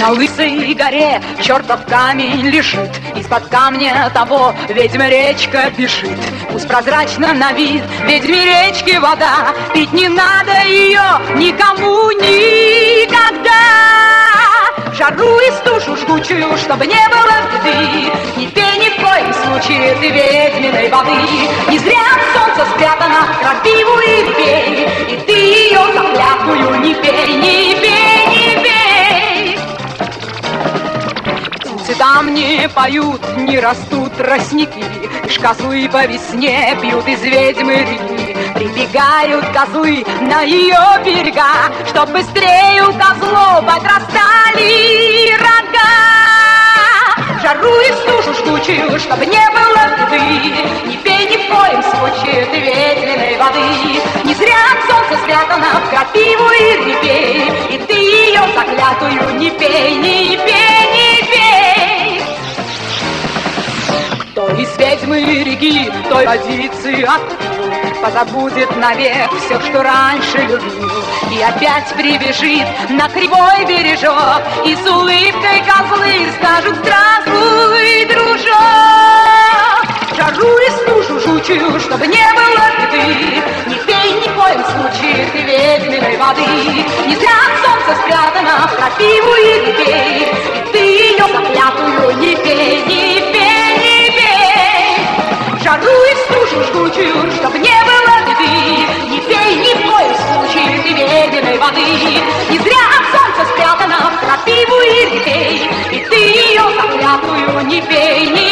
На лысой горе чертов камень лежит, из-под камня того ведьма речка бежит. Пусть прозрачна на вид ведьме речки вода, пить не надо ее никому никогда. В жару и стужу жгучую, чтобы не было беды, не пей ни в коем случае ты ведьминой воды. Не зря от солнца спрятана крапиву и пей, и ты ее заклятую не пей, не пей, не пей. Птицы там не поют, не растут тростники, лишь козлы по весне пьют из ведьмы реки. Прибегают козлы на ее берега, чтоб быстрее у козлов отрастали рога. В жару и стужу жгучую, чтобы не было беды, не пей ни в коем случае ты ведьминой воды. Не зря от солнца спрятана в крапиву и не пей, и ты ее заклятую не пей, не пей, не пей. Кто из ведьмы реки той водицы отпил, позабудет навек все, что раньше любил, и опять прибежит на кривой бережок, и с улыбкой козлы скажут: здравствуй, дружок. Жару и стужу жучую, чтобы не было беды, не пей ни в коем случае ты ведьминой воды. Не зря от солнца спрятана в крапиву и не пей, и ты ее заклятую не пей, не пей, не пей. Жару и стужу жгучую, чтобы не было беды, не пей ни в коем случае ты ведьминой воды. Не зря от солнца спрятана в крапиву и не пей, и ты ее заклятую не пей, не